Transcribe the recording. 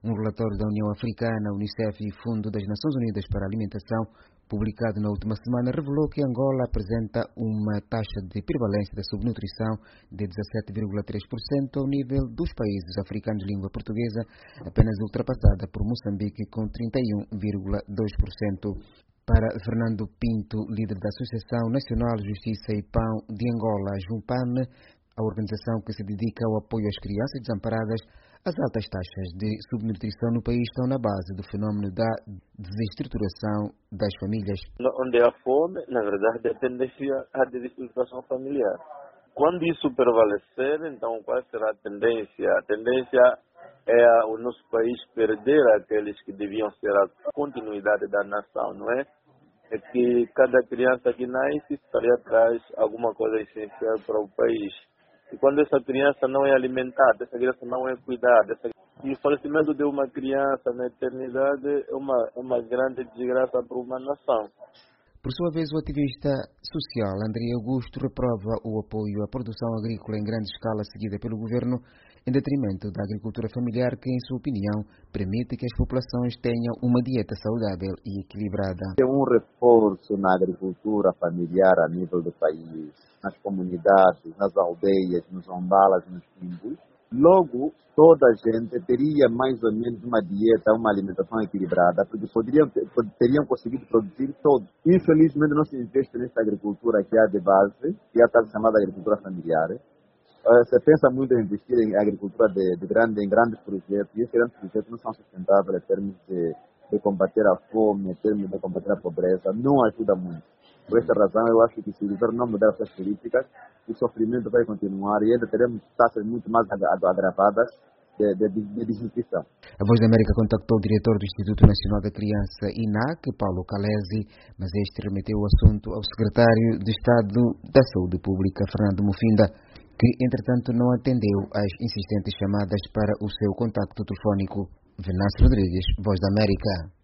Um relatório da União Africana, Unicef e Fundo das Nações Unidas para a Alimentação, publicado na última semana, revelou que Angola apresenta uma taxa de prevalência da subnutrição de 17,3% ao nível dos países africanos de língua portuguesa, apenas ultrapassada por Moçambique com 31,2%. Para Fernando Pinto, líder da Associação Nacional Justiça e Pão de Angola, JUNPAM, a organização que se dedica ao apoio às crianças desamparadas, as altas taxas de subnutrição no país estão na base do fenômeno da desestruturação das famílias. Onde há fome, na verdade, a tendência à desestruturação familiar. Quando isso prevalecer, então qual será a tendência? A tendência é o nosso país perder aqueles que deviam ser a continuidade da nação, não é? É que cada criança que nasce estaria traz alguma coisa essencial para o país. E quando essa criança não é alimentada, essa criança não é cuidada, e o falecimento de uma criança na eternidade é uma grande desgraça para uma nação. Por sua vez, o ativista social André Augusto reprova o apoio à produção agrícola em grande escala seguida pelo governo, em detrimento da agricultura familiar que, em sua opinião, permite que as populações tenham uma dieta saudável e equilibrada. É um reforço na agricultura familiar a nível do país, nas comunidades, nas aldeias, nos ombalas, nos quimbos. Logo, toda a gente teria mais ou menos uma dieta, uma alimentação equilibrada, porque teriam conseguido produzir todos. Infelizmente, não se investe nesta agricultura que há de base, que é a tal chamada agricultura familiar. Se pensa muito em investir em agricultura em grandes projetos, e esses grandes projetos não são sustentáveis em termos de combater a fome, em termos de combater a pobreza, não ajuda muito. Por esta razão, eu acho que se o governo não mudar essas políticas, o sofrimento vai continuar e ainda teremos taxas muito mais agravadas de desnutrição. A Voz da América contactou o diretor do Instituto Nacional da Criança, INAC, Paulo Calesi, mas este remeteu o assunto ao secretário de Estado da Saúde Pública, Fernando Mufinda, que, entretanto, não atendeu às insistentes chamadas para o seu contacto telefónico. Venâncio Rodrigues, Voz da América.